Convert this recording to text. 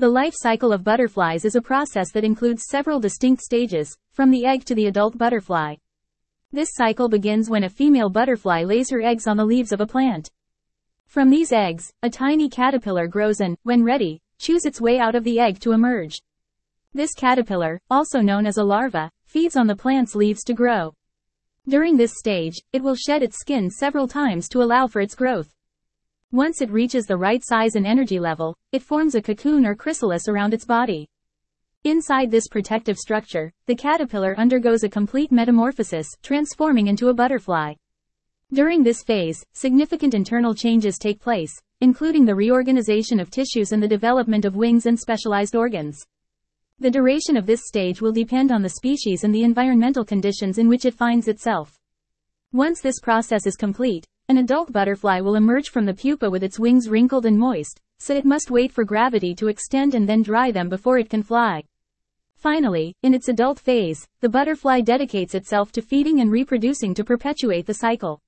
The life cycle of butterflies is a process that includes several distinct stages, from the egg to the adult butterfly. This cycle begins when a female butterfly lays her eggs on the leaves of a plant. From these eggs, a tiny caterpillar grows and, when ready, chews its way out of the egg to emerge. This caterpillar, also known as a larva, feeds on the plant's leaves to grow. During this stage, it will shed its skin several times to allow for its growth. Once it reaches the right size and energy level, it forms a cocoon or chrysalis around its body. Inside this protective structure, the caterpillar undergoes a complete metamorphosis, transforming into a butterfly. During this phase, significant internal changes take place, including the reorganization of tissues and the development of wings and specialized organs. The duration of this stage will depend on the species and the environmental conditions in which it finds itself. Once this process is complete, an adult butterfly will emerge from the pupa with its wings wrinkled and moist, so it must wait for gravity to extend and then dry them before it can fly. Finally, in its adult phase, the butterfly dedicates itself to feeding and reproducing to perpetuate the cycle.